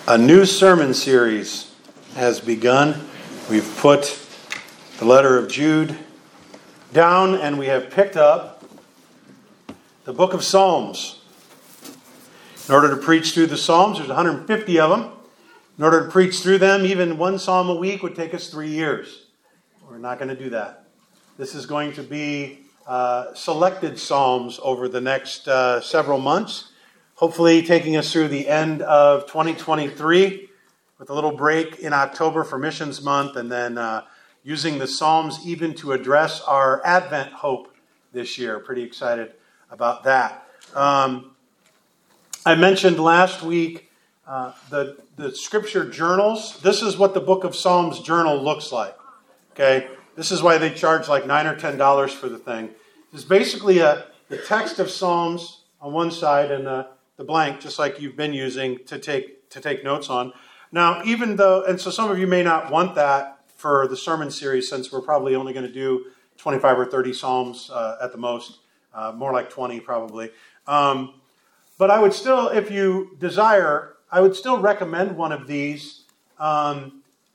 A new sermon series has begun. We've put the letter of Jude down and we have picked up the book of Psalms. In order to preach through the Psalms, there's 150 of them. In order to preach through them, even one psalm a week would take us 3 years. We're not going to do that. This is going to be selected psalms over the next several months. Hopefully taking us through the end of 2023 with a little break in October for Missions Month, and then using the Psalms even to address our Advent hope this year. Pretty excited about that. I mentioned last week the scripture journals. This is what the Book of Psalms journal looks like. Okay, this is why they charge like $9 or $10 for the thing. It's basically the text of Psalms on one side and the blank, just like you've been using to take notes on. Now, even though, and so some of you may not want that for the sermon series, since we're probably only going to do 25 or 30 Psalms at the most, more like 20 probably. But I would still, if you desire, I would still recommend one of these. One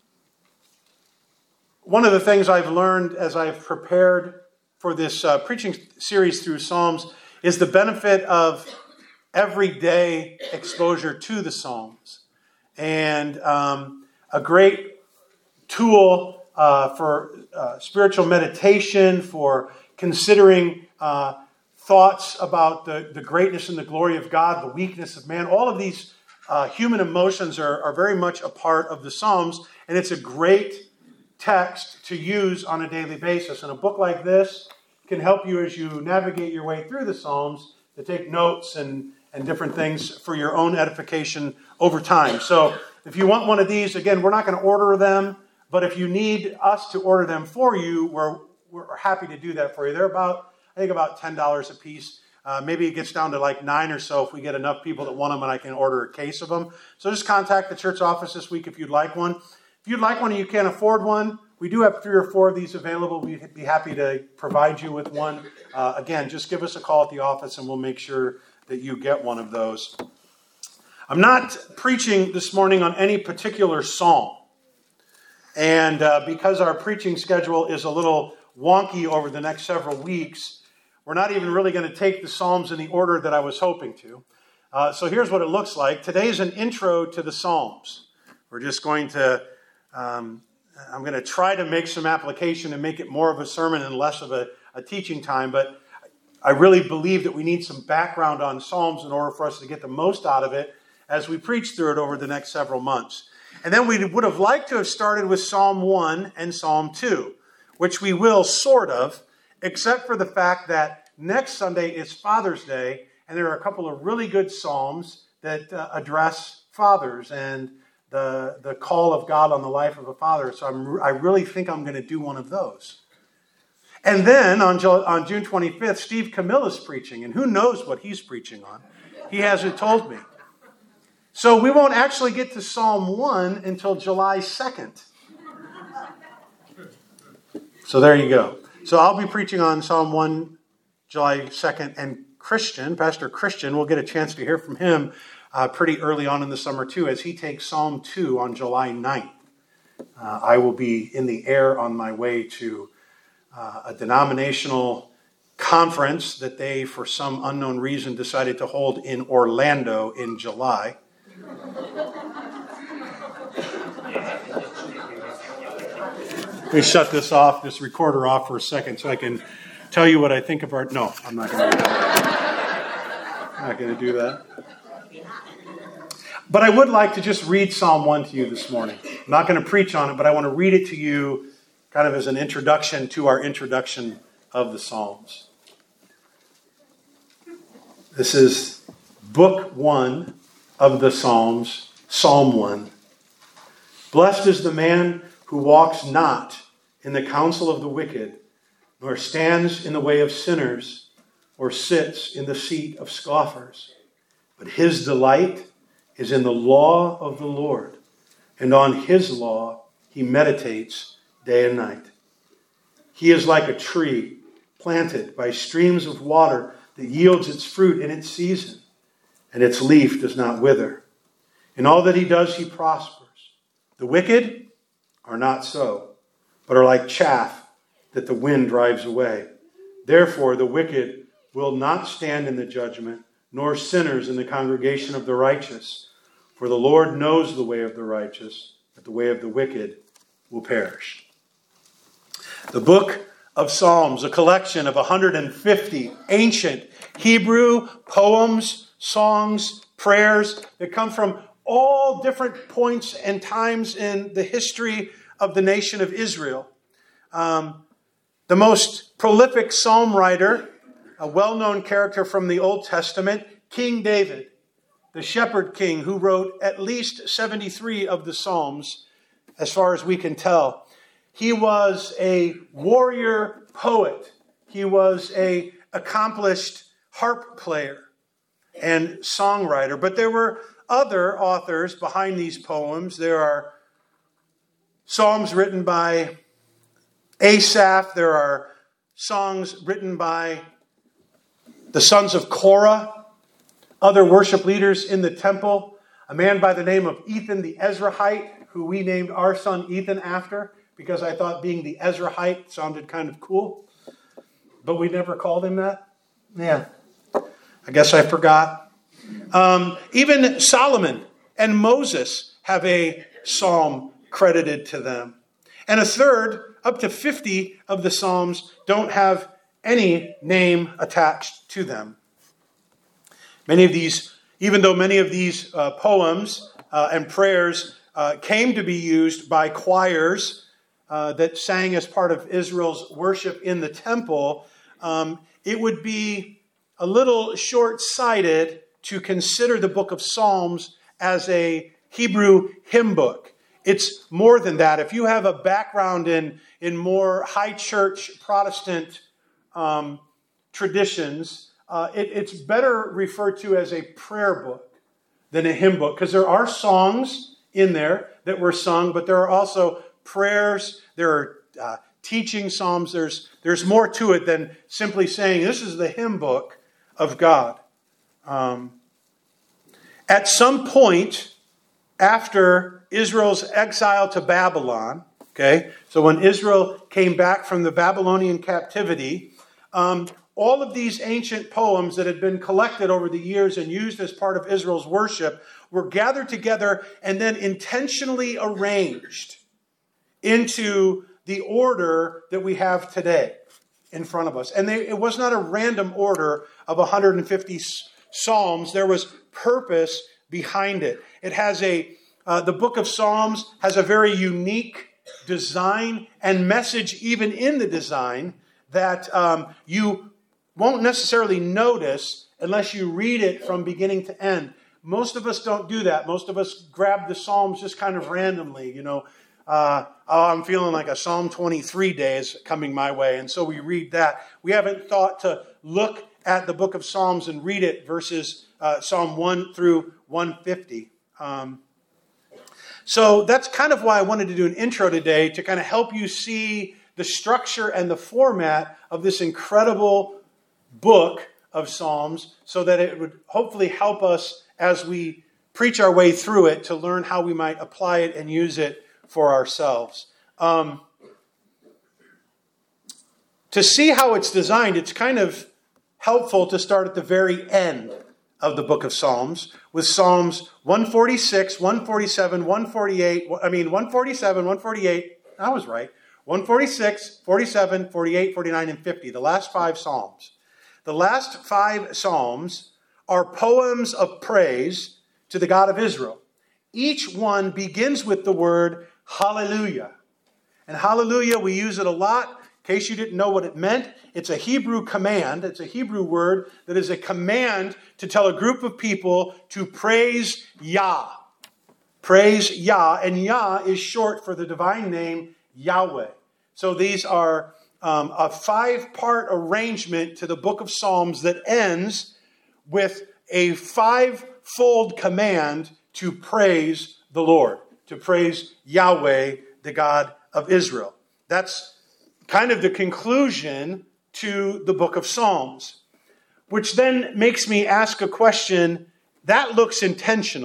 of the things I've learned as I've prepared for this preaching series through Psalms is the benefit of everyday exposure to the Psalms. And a great tool for spiritual meditation, for considering thoughts about the greatness and the glory of God, the weakness of man. All of these human emotions are very much a part of the Psalms, and it's a great text to use on a daily basis. And a book like this can help you as you navigate your way through the Psalms to take notes and different things for your own edification over time. So if you want one of these, again, we're not going to order them, but if you need us to order them for you, we're happy to do that for you. They're about $10 a piece. Maybe it gets down to like $9 or so if we get enough people that want them and I can order a case of them. So just contact the church office this week if you'd like one. If you'd like one and you can't afford one, we do have 3 or 4 of these available. We'd be happy to provide you with one. Again, just give us a call at the office and we'll make sure that you get one of those. I'm not preaching this morning on any particular psalm. And because our preaching schedule is a little wonky over the next several weeks, we're not even really going to take the Psalms in the order that I was hoping to. So here's what it looks like. Today's an intro to the Psalms. We're just going to, I'm going to try to make some application and make it more of a sermon and less of a teaching time, but I really believe that we need some background on Psalms in order for us to get the most out of it as we preach through it over the next several months. And then we would have liked to have started with Psalm 1 and Psalm 2, which we will sort of, except for the fact that next Sunday is Father's Day, and there are a couple of really good Psalms that address fathers and the call of God on the life of a father. So I really think I'm going to do one of those. And then on June 25th, Steve Camille is preaching, and who knows what he's preaching on. He hasn't told me. So we won't actually get to Psalm 1 until July 2nd. So there you go. So I'll be preaching on Psalm 1, July 2nd, and Pastor Christian, we'll get a chance to hear from him pretty early on in the summer too, as he takes Psalm 2 on July 9th. I will be in the air on my way to a denominational conference that they, for some unknown reason, decided to hold in Orlando in July. Let me shut this recorder off for a second so I can tell you what I think of our... No, I'm not going to do that. I'm not going to do that. But I would like to just read Psalm 1 to you this morning. I'm not going to preach on it, but I want to read it to you kind of as an introduction to our introduction of the Psalms. This is Book 1 of the Psalms, Psalm 1. Blessed is the man who walks not in the counsel of the wicked, nor stands in the way of sinners, or sits in the seat of scoffers. But his delight is in the law of the Lord, and on his law he meditates day and night. He is like a tree planted by streams of water that yields its fruit in its season, and its leaf does not wither. In all that he does, he prospers. The wicked are not so, but are like chaff that the wind drives away. Therefore, the wicked will not stand in the judgment, nor sinners in the congregation of the righteous. For the Lord knows the way of the righteous, but the way of the wicked will perish. The book of Psalms, a collection of 150 ancient Hebrew poems, songs, prayers that come from all different points and times in the history of the nation of Israel. The most prolific psalm writer, a well-known character from the Old Testament, King David, the shepherd king who wrote at least 73 of the Psalms, as far as we can tell. He was a warrior poet. He was an accomplished harp player and songwriter. But there were other authors behind these poems. There are psalms written by Asaph. There are songs written by the sons of Korah, other worship leaders in the temple. A man by the name of Ethan the Ezrahite, who we named our son Ethan after, because I thought being the Ezrahite sounded kind of cool. But we never called him that. Yeah, I guess I forgot. Even Solomon and Moses have a psalm credited to them. And a third, up to 50 of the Psalms, don't have any name attached to them. Many of these, even though many of these poems and prayers came to be used by choirs that sang as part of Israel's worship in the temple, it would be a little short-sighted to consider the book of Psalms as a Hebrew hymn book. It's more than that. If you have a background in more high church Protestant traditions, it's better referred to as a prayer book than a hymn book, because there are songs in there that were sung, but there are also prayers, there are teaching psalms. There's more to it than simply saying this is the hymn book of God. At some point after Israel's exile to Babylon, okay, so when Israel came back from the Babylonian captivity, all of these ancient poems that had been collected over the years and used as part of Israel's worship were gathered together and then intentionally arranged into the order that we have today in front of us. And it was not a random order of 150 psalms. There was purpose behind it. It has the book of Psalms has a very unique design and message even in the design that you won't necessarily notice unless you read it from beginning to end. Most of us don't do that. Most of us grab the Psalms just kind of randomly, I'm feeling like a Psalm 23 day is coming my way, and so we read that. We haven't thought to look at the book of Psalms and read it versus Psalm 1 through 150. So that's kind of why I wanted to do an intro today, to kind of help you see the structure and the format of this incredible book of Psalms, so that it would hopefully help us as we preach our way through it to learn how we might apply it and use it for ourselves. To see how it's designed, it's kind of helpful to start at the very end of the book of Psalms with Psalms 146, 147, 148, I was right, 146, 47, 48, 49, and 50, the last 5 Psalms. The last 5 Psalms are poems of praise to the God of Israel. Each one begins with the word hallelujah. And hallelujah, we use it a lot. In case you didn't know what it meant, it's a Hebrew command. It's a Hebrew word that is a command to tell a group of people to praise Yah. Praise Yah. And Yah is short for the divine name Yahweh. So these are a 5-part arrangement to the book of Psalms that ends with a 5-fold command to praise the Lord, to praise Yahweh, the God of Israel. That's kind of the conclusion to the book of Psalms, which then makes me ask a question that looks intentional.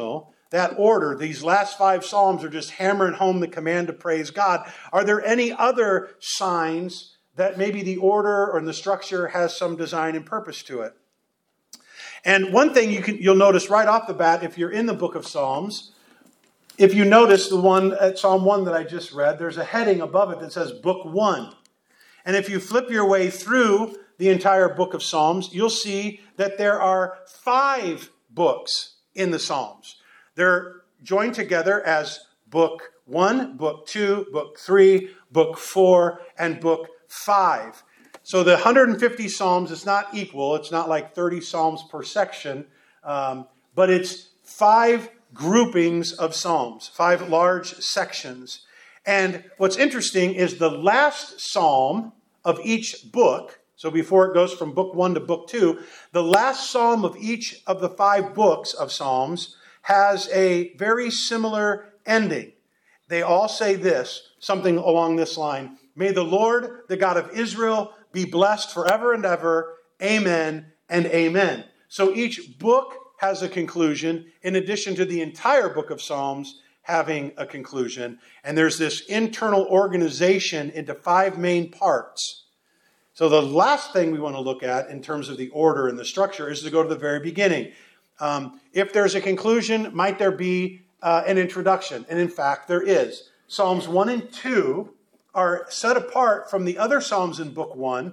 that order, these last 5 Psalms are just hammering home the command to praise God. Are there any other signs that maybe the order or the structure has some design and purpose to it? And one thing you'll notice right off the bat, if you're in the book of Psalms, if you notice the one at Psalm 1 that I just read, there's a heading above it that says Book 1. And if you flip your way through the entire book of Psalms, you'll see that there are 5 books in the Psalms. They're joined together as Book 1, Book 2, Book 3, Book 4, and Book 5. So the 150 Psalms is not equal. It's not like 30 Psalms per section, but it's 5 groupings of Psalms, 5 large sections. And what's interesting is the last Psalm of each book, so before it goes from Book 1 to Book 2, the last Psalm of each of the 5 books of Psalms has a very similar ending. They all say this, something along this line: "May the Lord, the God of Israel, be blessed forever and ever. Amen and amen." So each book has a conclusion, in addition to the entire book of Psalms having a conclusion. And there's this internal organization into 5 main parts. So the last thing we want to look at in terms of the order and the structure is to go to the very beginning. If there's a conclusion, might there be an introduction? And in fact, there is. Psalms 1 and 2 are set apart from the other Psalms in Book 1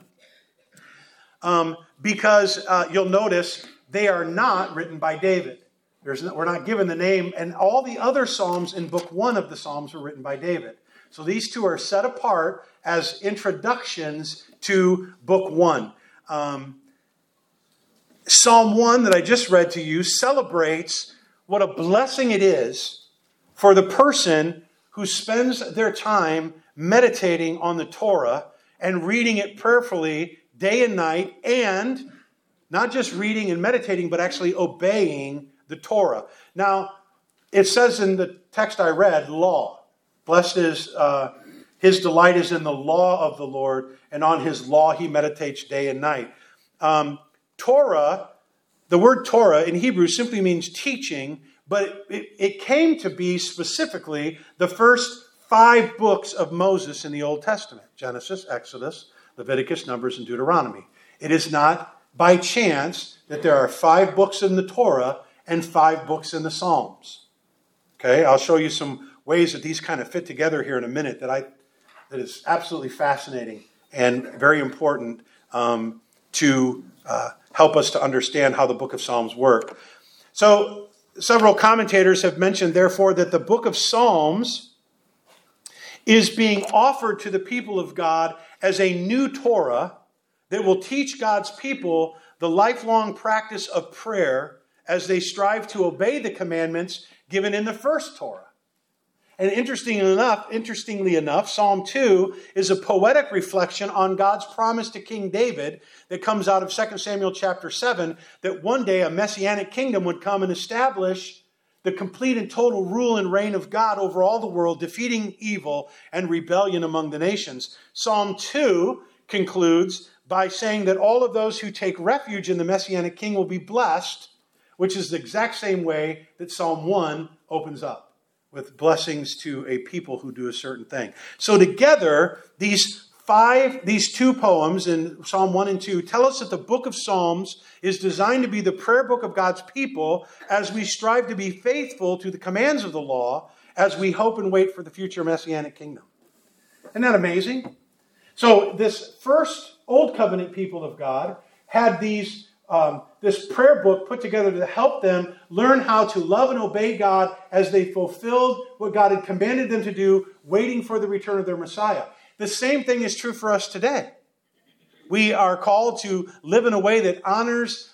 because you'll notice they are not written by David. We're not given the name, and all the other Psalms in Book 1 of the Psalms were written by David. So these 2 are set apart as introductions to Book 1. Psalm 1 that I just read to you celebrates what a blessing it is for the person who spends their time meditating on the Torah and reading it prayerfully day and night, and not just reading and meditating, but actually obeying the Torah. Now, it says in the text I read, law. Blessed is his delight is in the law of the Lord, and on his law he meditates day and night. Torah, the word Torah in Hebrew simply means teaching, but it came to be specifically the first 5 books of Moses in the Old Testament: Genesis, Exodus, Leviticus, Numbers, and Deuteronomy. It is not by chance that there are 5 books in the Torah and 5 books in the Psalms. Okay, I'll show you some ways that these kind of fit together here in a minute that is absolutely fascinating and very important to help us to understand how the book of Psalms work. So several commentators have mentioned, therefore, that the book of Psalms is being offered to the people of God as a new Torah that will teach God's people the lifelong practice of prayer as they strive to obey the commandments given in the first Torah. And interestingly enough, Psalm 2 is a poetic reflection on God's promise to King David that comes out of 2 Samuel chapter 7, that one day a messianic kingdom would come and establish the complete and total rule and reign of God over all the world, defeating evil and rebellion among the nations. Psalm 2 concludes by saying that all of those who take refuge in the messianic king will be blessed, which is the exact same way that Psalm 1 opens up, with blessings to a people who do a certain thing. So together, these 2 poems in Psalm 1 and 2 tell us that the book of Psalms is designed to be the prayer book of God's people as we strive to be faithful to the commands of the law as we hope and wait for the future messianic kingdom. Isn't that amazing? So this first Old Covenant people of God had this prayer book put together to help them learn how to love and obey God as they fulfilled what God had commanded them to do, waiting for the return of their Messiah. The same thing is true for us today. We are called to live in a way that honors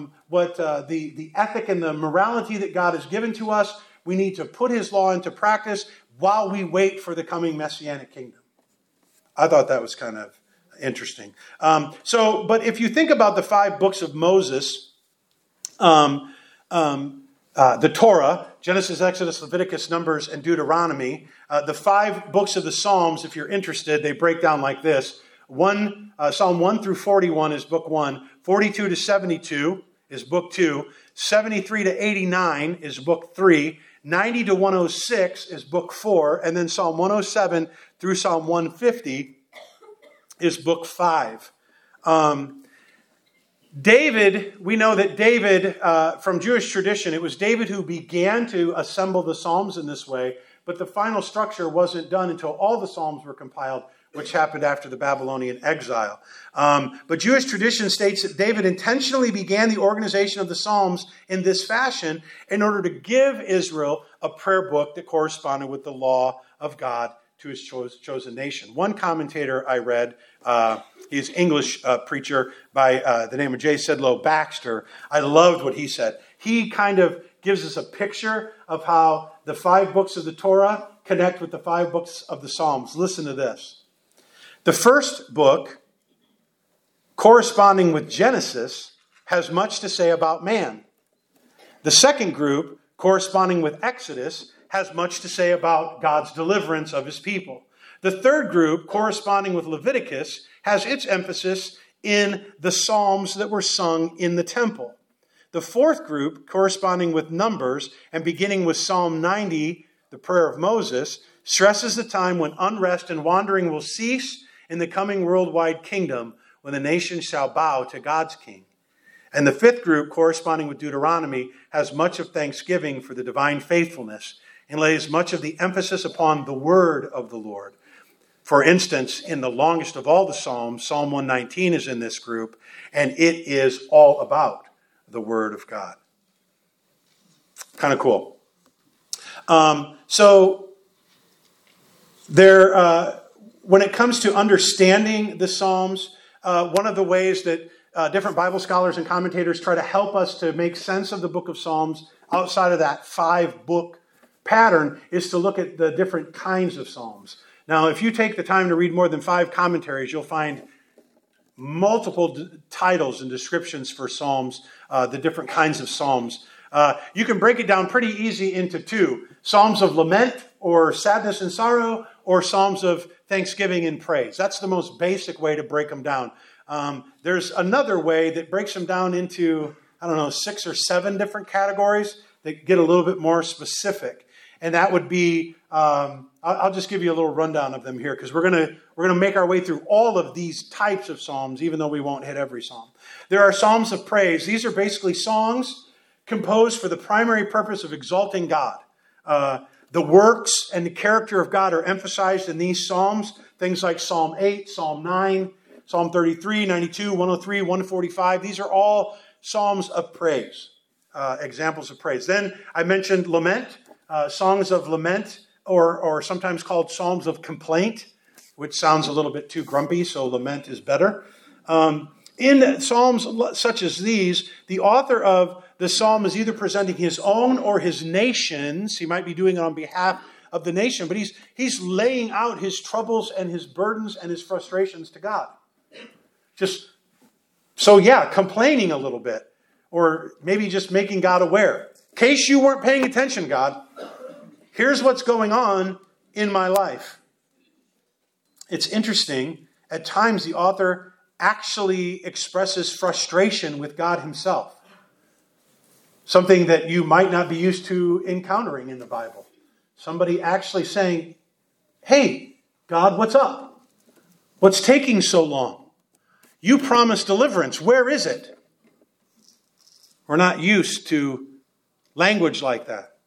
the ethic and the morality that God has given to us. We need to put his law into practice while we wait for the coming messianic kingdom. I thought that was kind of interesting. But if you think about the 5 books of Moses, the Torah, Genesis, Exodus, Leviticus, Numbers, and Deuteronomy, the 5 books of the Psalms, if you're interested, they break down like this. Psalm 1 through 41 is book 1. 42 to 72 is book 2. 73 to 89 is book 3. 90 to 106 is book 4, and then Psalm 107 through Psalm 150 is book 5. David, we know that David, from Jewish tradition, it was David who began to assemble the Psalms in this way, but the final structure wasn't done until all the Psalms were compiled, which happened after the Babylonian exile. But Jewish tradition states that David intentionally began the organization of the Psalms in this fashion in order to give Israel a prayer book that corresponded with the law of God to his chosen nation. One commentator I read, he's an English preacher by the name of J. Sedlow Baxter. I loved what he said. He kind of gives us a picture of how the 5 books of the Torah connect with the 5 books of the Psalms. Listen to this. The first book, corresponding with Genesis, has much to say about man. The second group, corresponding with Exodus, has much to say about God's deliverance of his people. The third group, corresponding with Leviticus, has its emphasis in the psalms that were sung in the temple. The fourth group, corresponding with Numbers and beginning with Psalm 90, the prayer of Moses, stresses the time when unrest and wandering will cease in the coming worldwide kingdom, when the nations shall bow to God's king. And the fifth group, corresponding with Deuteronomy, has much of thanksgiving for the divine faithfulness and lays much of the emphasis upon the word of the Lord. For instance, in the longest of all the Psalms, Psalm 119 is in this group, and it is all about the word of God. Kind of cool. When it comes to understanding the Psalms, one of the ways that different Bible scholars and commentators try to help us to make sense of the book of Psalms outside of that 5-book pattern is to look at the different kinds of Psalms. Now, if you take the time to read more than 5 commentaries, you'll find multiple titles and descriptions for Psalms, the different kinds of Psalms. You can break it down pretty easy into 2. Psalms of lament or sadness and sorrow, or Psalms of thanksgiving and praise. That's the most basic way to break them down. There's another way that breaks them down into, 6 or 7 different categories that get a little bit more specific. And that would be, I'll just give you a little rundown of them here, because we're gonna make our way through all of these types of Psalms, even though we won't hit every Psalm. There are Psalms of praise. These are basically songs composed for the primary purpose of exalting God. The works and the character of God are emphasized in these Psalms. Things like Psalm 8, Psalm 9, Psalm 33, 92, 103, 145. These are all Psalms of praise, examples of praise. Then I mentioned lament, songs of lament, or sometimes called Psalms of complaint, which sounds a little bit too grumpy, so lament is better. In Psalms such as these, the author of the psalm is either presenting his own or his nation's. He might be doing it on behalf of the nation, but he's laying out his troubles and his burdens and his frustrations to God. Complaining a little bit, or maybe just making God aware. In case you weren't paying attention, God, here's what's going on in my life. It's interesting. At times, the author actually expresses frustration with God himself. Something that you might not be used to encountering in the Bible. Somebody actually saying, "Hey, God, what's up? What's taking so long? You promised deliverance. Where is it?" We're not used to language like that.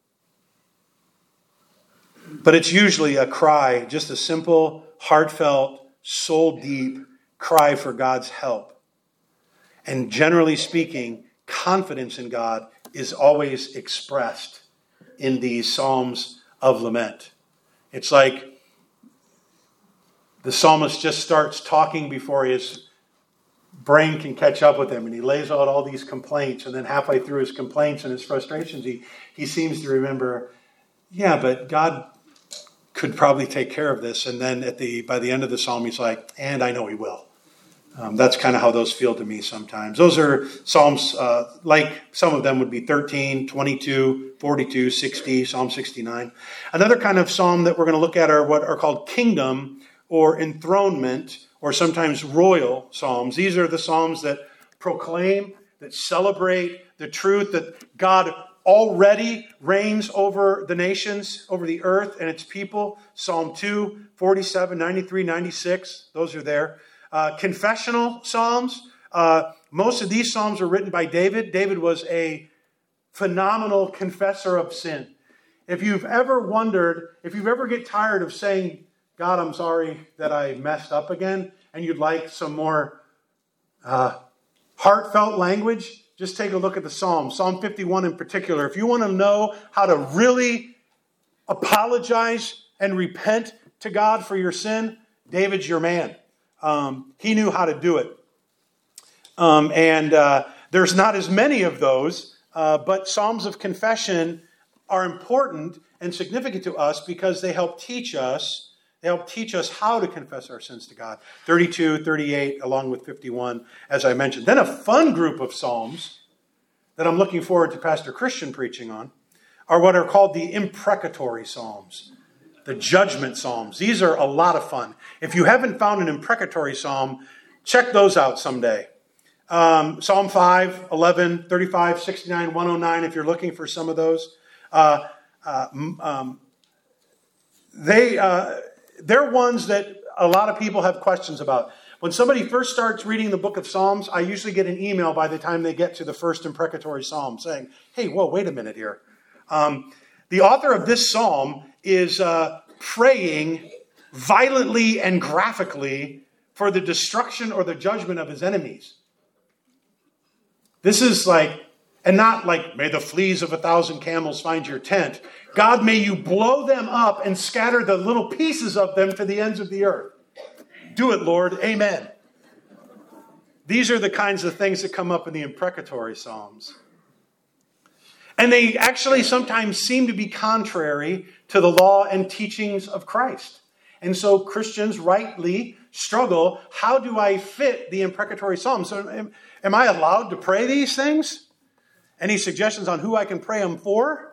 But it's usually a cry, just a simple, heartfelt, soul-deep cry for God's help. And generally speaking, confidence in God is always expressed in these Psalms of lament. It's like the psalmist just starts talking before his brain can catch up with him, and he lays out all these complaints, and then halfway through his complaints and his frustrations, he seems to remember, but God could probably take care of this. And then by the end of the psalm, he's like, and I know he will. That's kind of how those feel to me sometimes. Those are Psalms, like some of them would be 13, 22, 42, 60, Psalm 69. Another kind of psalm that we're going to look at are what are called kingdom or enthronement, or sometimes royal psalms. These are the psalms that proclaim, that celebrate the truth that God already reigns over the nations, over the earth and its people. Psalm 2, 47, 93, 96. Those are there. Confessional psalms. Most of these psalms were written by David. David was a phenomenal confessor of sin. If you've ever get tired of saying, God, I'm sorry that I messed up again, and you'd like some more heartfelt language, just take a look at the Psalms. Psalm 51 in particular. If you want to know how to really apologize and repent to God for your sin, David's your man. He knew how to do it. There's not as many of those, but Psalms of confession are important and significant to us because they help teach us how to confess our sins to God. 32, 38, along with 51, as I mentioned. Then a fun group of Psalms that I'm looking forward to Pastor Christian preaching on are what are called the imprecatory Psalms, the judgment Psalms. These are a lot of fun. If you haven't found an imprecatory Psalm, check those out someday. Psalm 5, 11, 35, 69, 109, if you're looking for some of those. They're ones that a lot of people have questions about. When somebody first starts reading the book of Psalms, I usually get an email by the time they get to the first imprecatory Psalm saying, hey, whoa, wait a minute here. The author of this psalm is praying violently and graphically for the destruction or the judgment of his enemies. This is and not like, may the fleas of 1,000 camels find your tent. God, may you blow them up and scatter the little pieces of them to the ends of the earth. Do it, Lord. Amen. These are the kinds of things that come up in the imprecatory Psalms. And they actually sometimes seem to be contrary to the law and teachings of Christ. And so Christians rightly struggle. How do I fit the imprecatory Psalms? So am I allowed to pray these things? Any suggestions on who I can pray them for?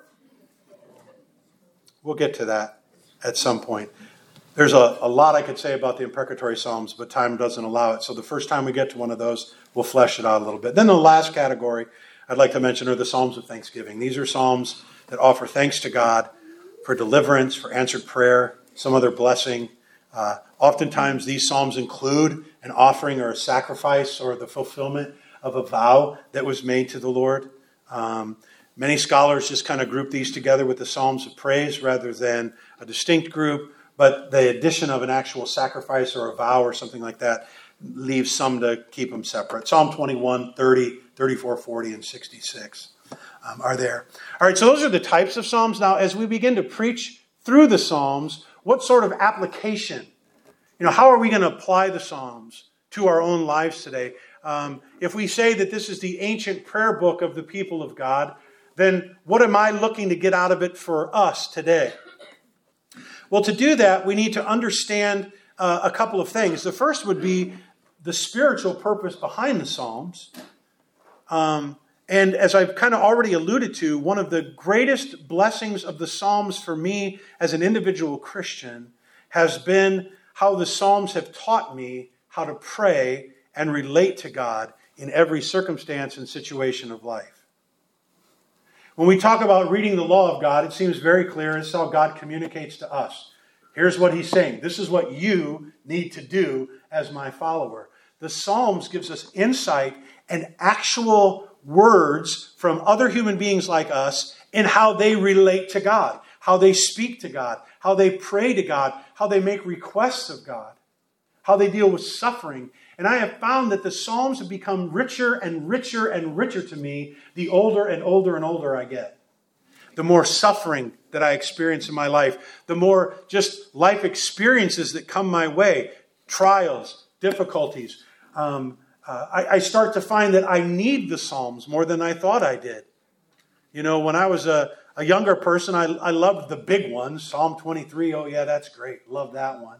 We'll get to that at some point. There's a lot I could say about the imprecatory Psalms, but time doesn't allow it. So the first time we get to one of those, we'll flesh it out a little bit. Then the last category I'd like to mention are the Psalms of Thanksgiving. These are Psalms that offer thanks to God for deliverance, for answered prayer, some other blessing. Oftentimes these Psalms include an offering or a sacrifice or the fulfillment of a vow that was made to the Lord. Many scholars just kind of group these together with the Psalms of Praise rather than a distinct group, but the addition of an actual sacrifice or a vow or something like that leaves some to keep them separate. Psalm 21, 30, 34, 40, and 66 are there. All right, so those are the types of Psalms. Now, as we begin to preach through the Psalms, what sort of application? How are we going to apply the Psalms to our own lives today? If we say that this is the ancient prayer book of the people of God, then what am I looking to get out of it for us today? Well, to do that, we need to understand a couple of things. The first would be the spiritual purpose behind the Psalms. And as I've kind of already alluded to, one of the greatest blessings of the Psalms for me as an individual Christian has been how the Psalms have taught me how to pray and relate to God in every circumstance and situation of life. When we talk about reading the law of God, it seems very clear. This is how God communicates to us. Here's what he's saying. This is what you need to do as my follower. The Psalms gives us insight and actual words from other human beings like us in how they relate to God, how they speak to God, how they pray to God, how they make requests of God, how they deal with suffering. And I have found that the Psalms have become richer and richer and richer to me the older and older and older I get. The more suffering that I experience in my life, the more just life experiences that come my way, trials, difficulties. I start to find that I need the Psalms more than I thought I did. When I was a younger person, I loved the big ones. Psalm 23, oh yeah, that's great. Love that one.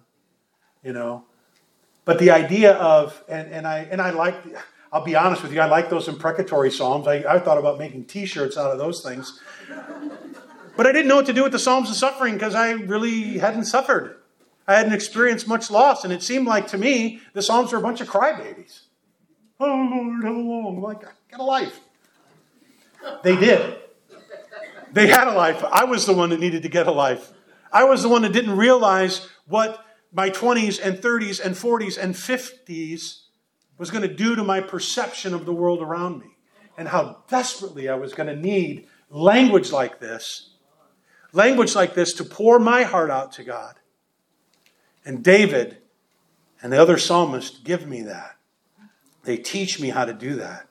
But the idea of, and I like, I'll be honest with you, I like those imprecatory Psalms. I thought about making T-shirts out of those things. But I didn't know what to do with the Psalms of suffering because I really hadn't suffered. I hadn't experienced much loss. And it seemed like to me, the Psalms were a bunch of crybabies. Oh, Lord, how long? I'm like, get a life. They did. They had a life. I was the one that needed to get a life. I was the one that didn't realize what my 20s and 30s and 40s and 50s was going to do to my perception of the world around me. And how desperately I was going to need language like this to pour my heart out to God. And David and the other psalmists give me that. They teach me how to do that.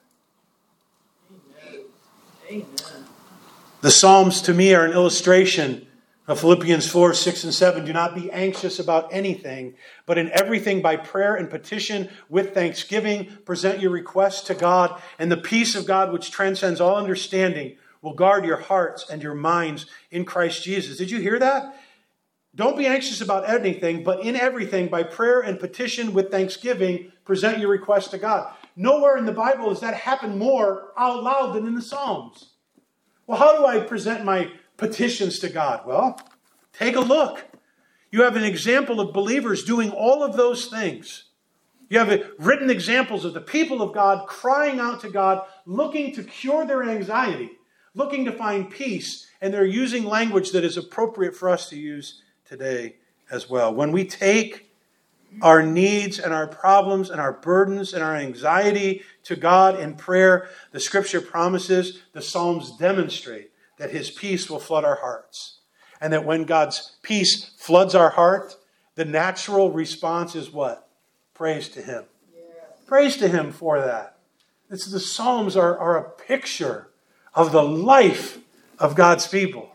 Amen. The Psalms to me are an illustration of Philippians 4, 6, and 7. Do not be anxious about anything, but in everything by prayer and petition with thanksgiving, present your requests to God, and the peace of God which transcends all understanding will guard your hearts and your minds in Christ Jesus. Did you hear that? Don't be anxious about anything, but in everything by prayer and petition with thanksgiving, present your requests to God. Nowhere in the Bible does that happen more out loud than in the Psalms. Well, how do I present my petitions to God? Well, take a look. You have an example of believers doing all of those things. You have written examples of the people of God crying out to God, looking to cure their anxiety, looking to find peace, and they're using language that is appropriate for us to use today as well. When we take our needs and our problems and our burdens and our anxiety to God in prayer, the Scripture promises, the Psalms demonstrate that His peace will flood our hearts. And that when God's peace floods our heart, the natural response is what? Praise to Him. Yeah. Praise to Him for that. The Psalms are a picture of the life of God's people.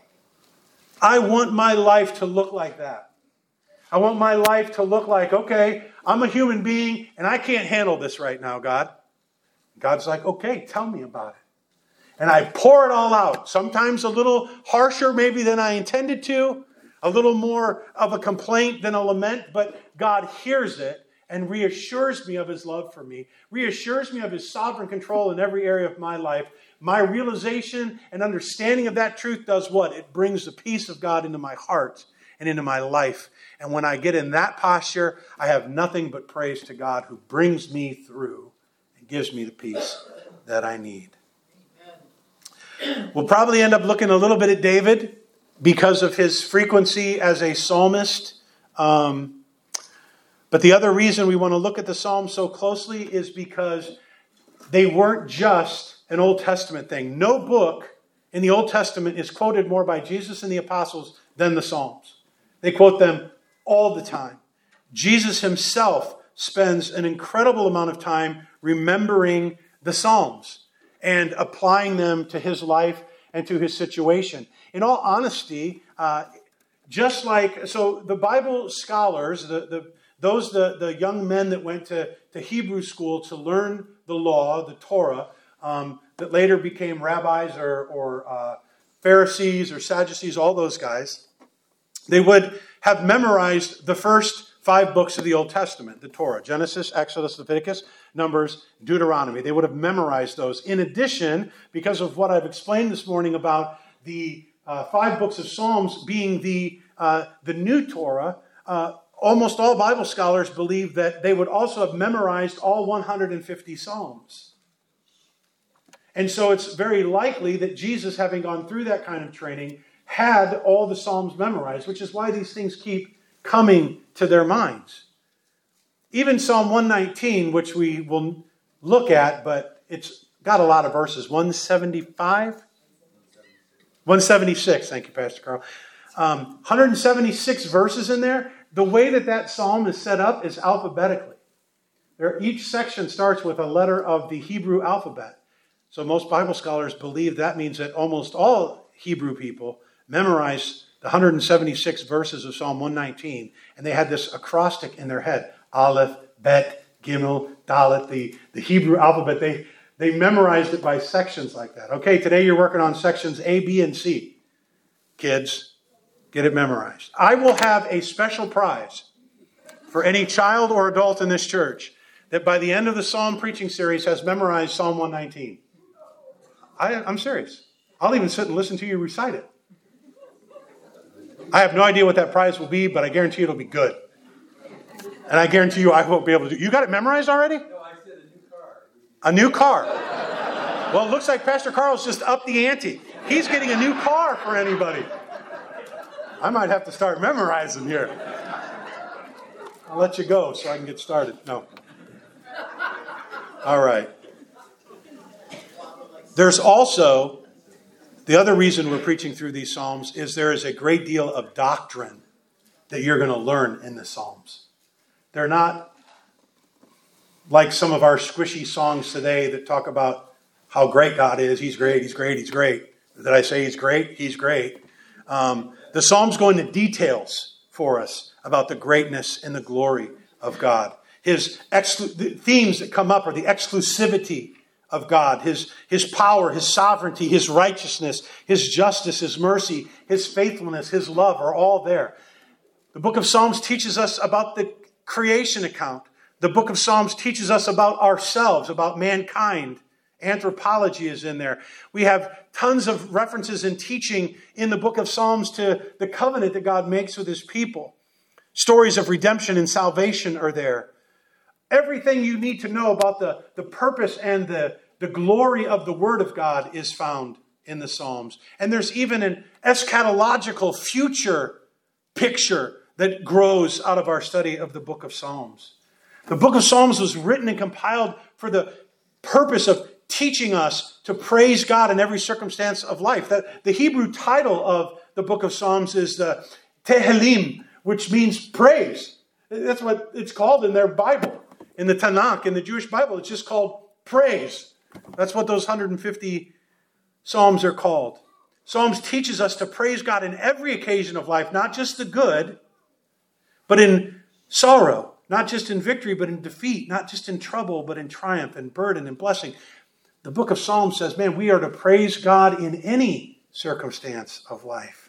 I want my life to look like that. I want my life to look like, okay, I'm a human being and I can't handle this right now, God. God's like, okay, tell me about it. And I pour it all out. Sometimes a little harsher maybe than I intended to. A little more of a complaint than a lament. But God hears it and reassures me of His love for me. Reassures me of His sovereign control in every area of my life. My realization and understanding of that truth does what? It brings the peace of God into my heart and into my life. And when I get in that posture, I have nothing but praise to God who brings me through and gives me the peace that I need. We'll probably end up looking a little bit at David because of his frequency as a psalmist. But the other reason we want to look at the Psalms so closely is because they weren't just an Old Testament thing. No book in the Old Testament is quoted more by Jesus and the apostles than the Psalms. They quote them all the time. Jesus Himself spends an incredible amount of time remembering the Psalms and applying them to His life and to His situation. In all honesty, just like, so the Bible scholars, the young men that went to Hebrew school to learn the law, the Torah, that later became rabbis or Pharisees or Sadducees, all those guys, they would have memorized the first 5 books of the Old Testament, the Torah, Genesis, Exodus, Leviticus, Numbers, Deuteronomy. They would have memorized those. In addition, because of what I've explained this morning about the 5 books of Psalms being the new Torah, almost all Bible scholars believe that they would also have memorized all 150 Psalms. And so it's very likely that Jesus, having gone through that kind of training, had all the Psalms memorized, which is why these things keep coming to their minds. Even Psalm 119, which we will look at, but it's got a lot of verses. 175? 176, thank you, Pastor Carl. 176 verses in there. The way that psalm is set up is alphabetically. Each section starts with a letter of the Hebrew alphabet. So most Bible scholars believe that means that almost all Hebrew people memorized the 176 verses of Psalm 119, and they had this acrostic in their head. Aleph, Bet, Gimel, Dalet, the Hebrew alphabet. They memorized it by sections like that. Okay, today you're working on sections A, B, and C. Kids, get it memorized. I will have a special prize for any child or adult in this church that by the end of the Psalm preaching series has memorized Psalm 119. I'm serious. I'll even sit and listen to you recite it. I have no idea what that prize will be, but I guarantee it'll be good. And I guarantee you I won't be able to do it. You got it memorized already? No, I said a new car. A new car. Well, it looks like Pastor Carl's just upped the ante. He's getting a new car for anybody. I might have to start memorizing here. I'll let you go so I can get started. No. All right. There's also, the other reason we're preaching through these Psalms is there is a great deal of doctrine that you're going to learn in the Psalms. They're not like some of our squishy songs today that talk about how great God is. He's great, he's great, he's great. Did I say he's great? He's great. The Psalms go into details for us about the greatness and the glory of God. The themes that come up are the exclusivity of God, his power, his sovereignty, his righteousness, his justice, his mercy, his faithfulness, his love are all there. The book of Psalms teaches us about the creation account. The book of Psalms teaches us about ourselves, about mankind. Anthropology is in there. We have tons of references and teaching in the book of Psalms to the covenant that God makes with his people. Stories of redemption and salvation are there. Everything you need to know about the purpose and the glory of the Word of God is found in the Psalms. And there's even an eschatological future picture that grows out of our study of the book of Psalms. The book of Psalms was written and compiled for the purpose of teaching us to praise God in every circumstance of life. The Hebrew title of the book of Psalms is the Tehillim, which means praise. That's what it's called in their Bible. In the Tanakh, in the Jewish Bible, it's just called praise. That's what those 150 Psalms are called. Psalms teaches us to praise God in every occasion of life, not just the good, but in sorrow, not just in victory, but in defeat, not just in trouble, but in triumph and burden and blessing. The book of Psalms says, man, we are to praise God in any circumstance of life.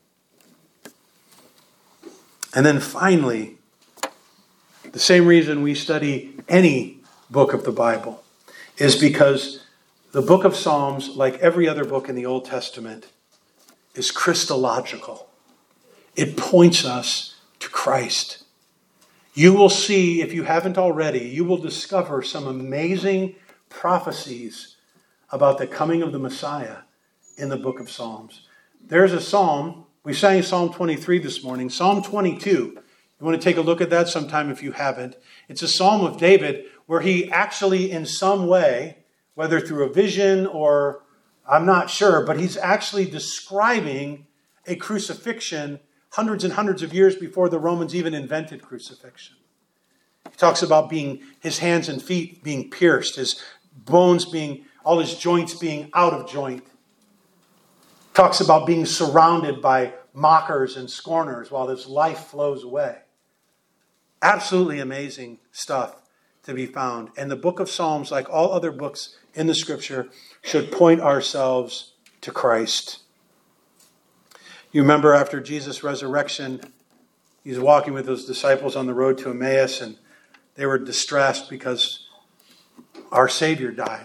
And then finally, the same reason we study any book of the Bible is because the book of Psalms, like every other book in the Old Testament, is Christological. It points us to Christ. You will see, if you haven't already, you will discover some amazing prophecies about the coming of the Messiah in the book of Psalms. There's a psalm, we sang Psalm 23 this morning, Psalm 22. You want to take a look at that sometime if you haven't. It's a psalm of David where he actually in some way, whether through a vision or I'm not sure, but he's actually describing a crucifixion hundreds and hundreds of years before the Romans even invented crucifixion. He talks about his hands and feet being pierced, his bones all his joints being out of joint. Talks about being surrounded by mockers and scorners while his life flows away. Absolutely amazing stuff to be found. And the book of Psalms, like all other books in the Scripture, should point ourselves to Christ. You remember after Jesus' resurrection, he's walking with those disciples on the road to Emmaus, and they were distressed because our Savior died.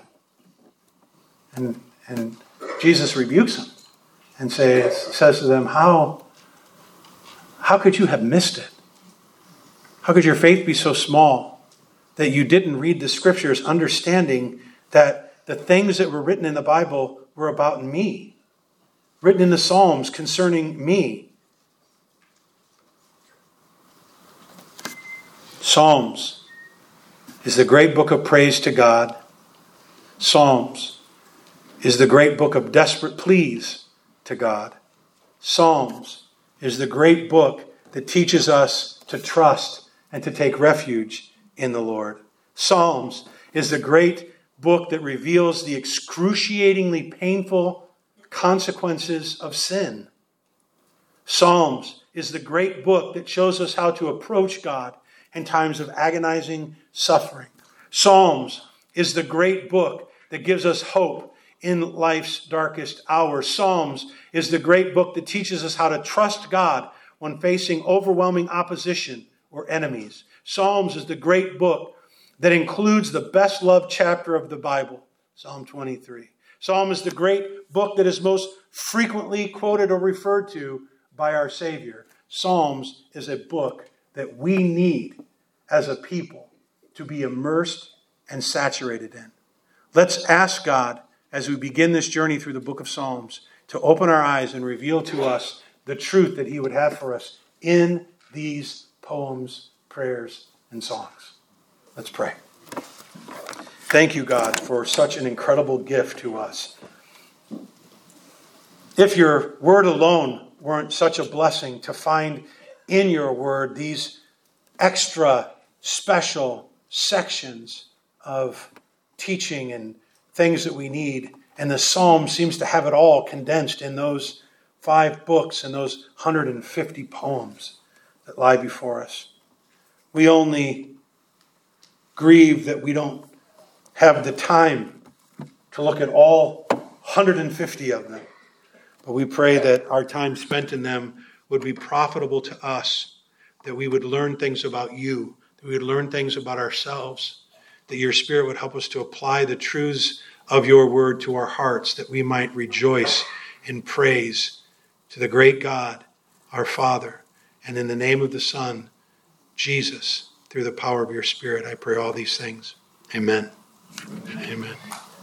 And Jesus rebukes them and says to them, How could you have missed it? How could your faith be so small that you didn't read the Scriptures understanding that the things that were written in the Bible were about me, written in the Psalms concerning me? Psalms is the great book of praise to God. Psalms is the great book of desperate pleas to God. Psalms is the great book that teaches us to trust and to take refuge in the Lord. Psalms is the great book that reveals the excruciatingly painful consequences of sin. Psalms is the great book that shows us how to approach God in times of agonizing suffering. Psalms is the great book that gives us hope in life's darkest hour. Psalms is the great book that teaches us how to trust God when facing overwhelming opposition or enemies. Psalms is the great book that includes the best loved chapter of the Bible, Psalm 23. Psalm is the great book that is most frequently quoted or referred to by our Savior. Psalms is a book that we need as a people to be immersed and saturated in. Let's ask God, as we begin this journey through the book of Psalms, to open our eyes and reveal to us the truth that he would have for us in these poems, prayers, and songs. Let's pray. Thank you, God, for such an incredible gift to us. If your word alone weren't such a blessing to find in your word these extra special sections of teaching and things that we need, and the Psalm seems to have it all condensed in those 5 books and those 150 poems that lie before us. We only grieve that we don't have the time to look at all 150 of them. But we pray that our time spent in them would be profitable to us, that we would learn things about you, that we would learn things about ourselves, that your Spirit would help us to apply the truths of your word to our hearts, that we might rejoice in praise to the great God, our Father, and in the name of the Son, Jesus, through the power of your Spirit, I pray all these things. Amen. Amen.